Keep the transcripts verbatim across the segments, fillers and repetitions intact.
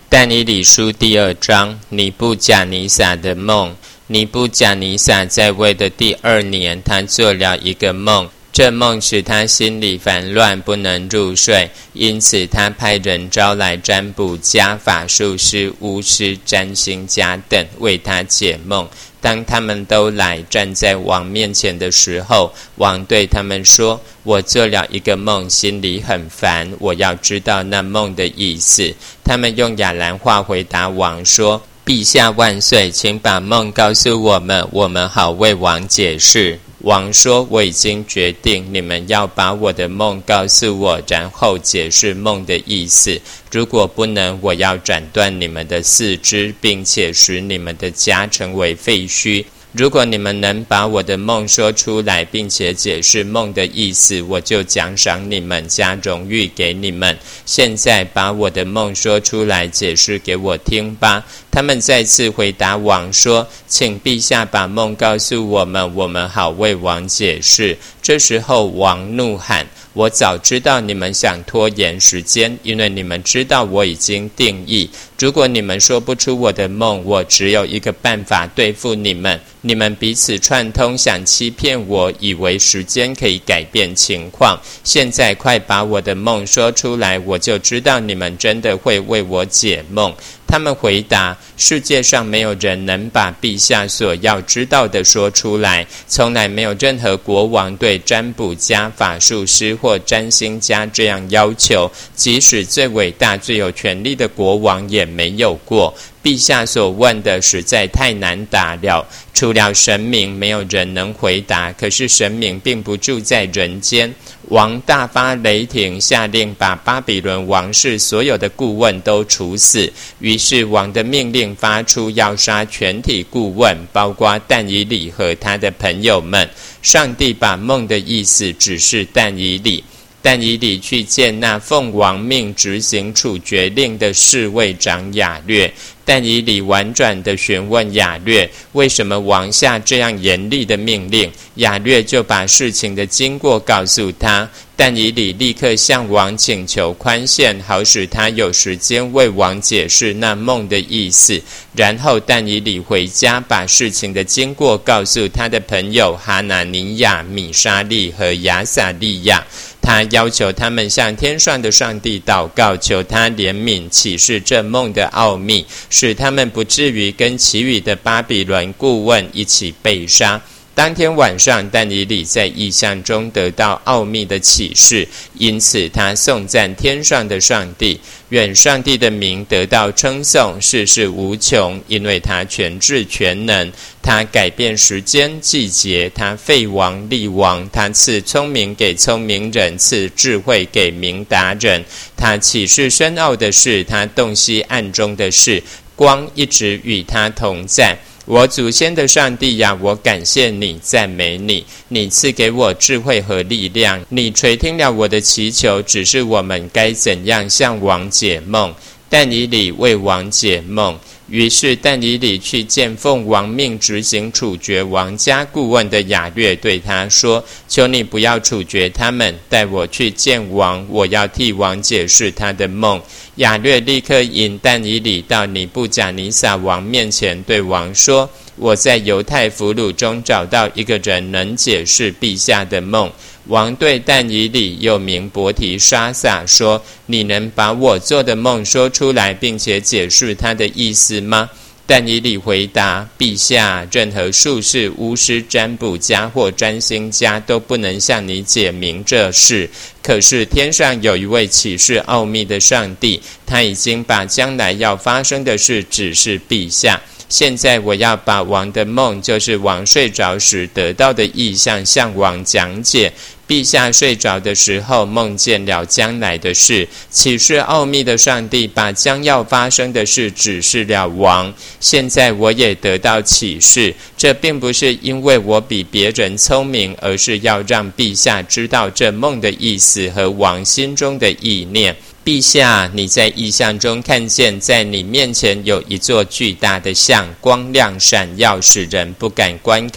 但以理书第二章，尼布甲尼撒的梦。尼布甲尼撒在位的第二年，他做了一个梦，这梦使他心里烦乱，不能入睡，因此他派人招来占卜家、法术师、巫师、占星家等为他解梦。当他们都来站在王面前的时候，王对他们说：我做了一个梦，心里很烦，我要知道那梦的意思。他们用亚兰话回答王说：陛下万岁，请把梦告诉我们，我们好为王解释。王说：我已经决定，你们要把我的梦告诉我，然后解释梦的意思。如果不能，我要斩断你们的四肢，并且使你们的家成为废墟。如果你们能把我的梦说出来，并且解释梦的意思，我就奖赏你们，加荣誉给你们。现在把我的梦说出来，解释给我听吧。他们再次回答王说：请陛下把梦告诉我们，我们好为王解释。这时候王怒喊：我早知道你们想拖延时间，因为你们知道我已经定义。如果你们说不出我的梦，我只有一个办法对付你们。你们彼此串通，想欺骗我，以为时间可以改变情况。现在快把我的梦说出来，我就知道你们真的会为我解梦。他们回答：世界上没有人能把陛下所要知道的说出来，从来没有任何国王对占卜家、法术师或占星家这样要求，即使最伟大最有权力的国王也没有过。陛下所问的实在太难答了，除了神明，没有人能回答。可是神明并不住在人间。王大发雷霆，下令把巴比伦王室所有的顾问都处死。于是王的命令发出，要杀全体顾问，包括但以理和他的朋友们。上帝把梦的意思指示但以理。但以理去见那奉王命执行处决令的侍卫长亚略。但以理婉转地询问亚略，为什么王下这样严厉的命令？亚略就把事情的经过告诉他。但以理立刻向王请求宽限，好使他有时间为王解释那梦的意思。然后但以理回家，把事情的经过告诉他的朋友哈拿尼亚、米沙利和亚撒利亚。他要求他们向天上的上帝祷告，求他怜悯启示这梦的奥秘，使他们不至于跟其余的巴比伦顾问一起被杀。当天晚上，但以理在异象中得到奥秘的启示，因此他颂赞天上的上帝，愿上帝的名得到称颂，世事无穷，因为他全智全能。他改变时间季节，他废王立王，他赐聪明给聪明人，赐智慧给明达人。他启示深奥的事，他洞悉暗中的事，光一直与他同在。我祖先的上帝呀，我感谢你，赞美你。你赐给我智慧和力量，你垂听了我的祈求，指示我们该怎样向王解梦。但以理为王解梦。于是但以理去见奉王命执行处决王家顾问的亚略，对他说：求你不要处决他们，带我去见王，我要替王解释他的梦。亚略立刻引但以理到尼布甲尼撒王面前，对王说：我在犹太俘虏中找到一个人能解释陛下的梦。王对但以理又名伯提沙撒说：你能把我做的梦说出来，并且解释他的意思吗？但以理回答：陛下，任何术士、巫师、占卜家或占星家都不能向你解明这事。可是天上有一位启示奥秘的上帝，他已经把将来要发生的事指示陛下。现在我要把王的梦，就是王睡着时得到的意象，向王讲解。陛下睡着的时候，梦见了将来的事，启示奥秘的上帝把将要发生的事指示了王。现在我也得到启示，这并不是因为我比别人聪明，而是要让陛下知道这梦的意思和王心中的意念。陛下，你在异象中看见，在你面前有一座巨大的像，光亮闪耀，使人不敢观看。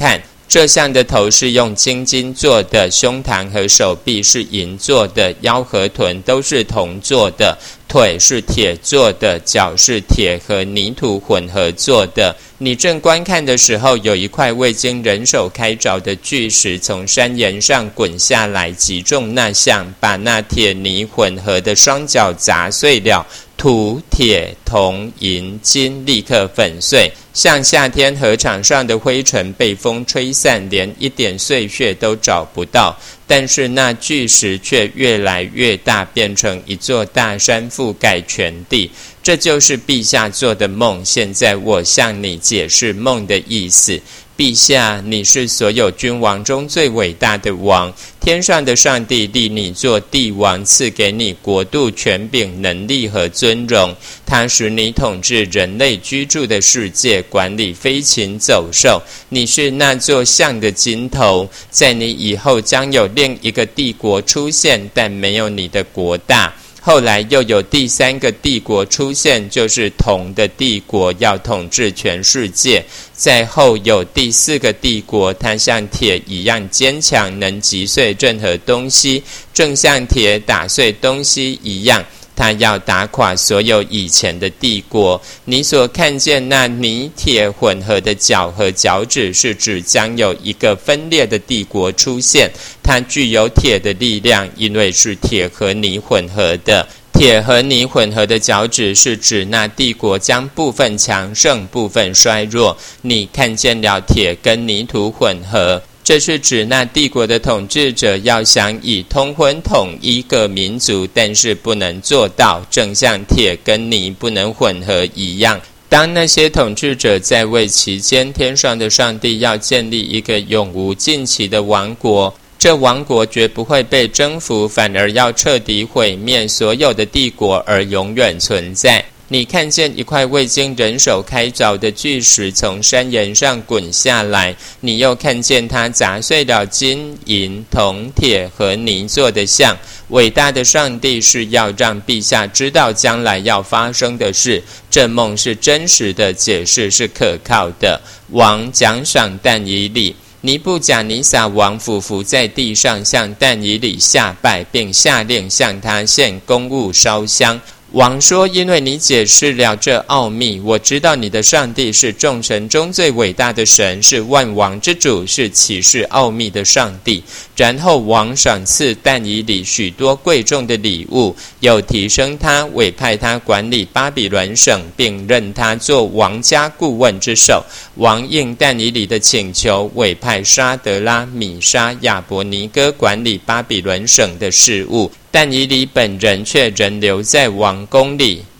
这像的头是用青金做的，胸膛和手臂是银做的，腰和臀都是铜做的，腿是铁做的，脚是铁和泥土混合做的。你正观看的时候，有一块未经人手开凿的巨石从山岩上滚下来，击中那像，把那铁泥混合的双脚砸碎了。土、铁、铜、银、金立刻粉碎，像夏天河场上的灰尘被风吹散，连一点碎屑都找不到。但是那巨石却越来越大，变成一座大山，覆盖全地。这就是陛下做的梦。现在我向你解释梦的意思。陛下，你是所有君王中最伟大的王，天上的上帝立你做帝王，赐给你国度、权柄、能力和尊荣。他使你统治人类居住的世界，管理飞禽走兽。你是那座像的金头，在你以后将有另一个帝国出现，但没有你的国大。后来又有第三个帝国出现，就是铜的帝国，要统治全世界。再后有第四个帝国，它像铁一样坚强，能击碎任何东西，正像铁打碎东西一样。他要打垮所有以前的帝国。你所看见那泥铁混合的脚和脚趾，是指将有一个分裂的帝国出现。它具有铁的力量，因为是铁和泥混合的。铁和泥混合的脚趾是指那帝国将部分强盛，部分衰弱。你看见了铁跟泥土混合，这是指那帝国的统治者要想以通婚统一各民族，但是不能做到，正像铁跟泥不能混合一样。当那些统治者在位期间，天上的上帝要建立一个永无尽期的王国，这王国绝不会被征服，反而要彻底毁灭所有的帝国而永远存在。你看见一块未经人手开凿的巨石从山岩上滚下来，你又看见它砸碎了金、银、铜、铁和泥做的像。伟大的上帝是要让陛下知道将来要发生的事，这梦是真实的，解释是可靠的。王奖赏但以理。尼布甲尼撒王俯伏在地上，向但以理下拜，并下令向他献供物烧香。王说，因为你解释了这奥秘，我知道你的上帝是众神中最伟大的神，是万王之主，是启示奥秘的上帝。然后王赏赐但以理许多贵重的礼物，又提升他，委派他管理巴比伦省，并任他做王家顾问之首。王应但以理的请求，委派沙德拉、米沙、亚伯尼哥管理巴比伦省的事务。但以理本人却仍留在王宫里。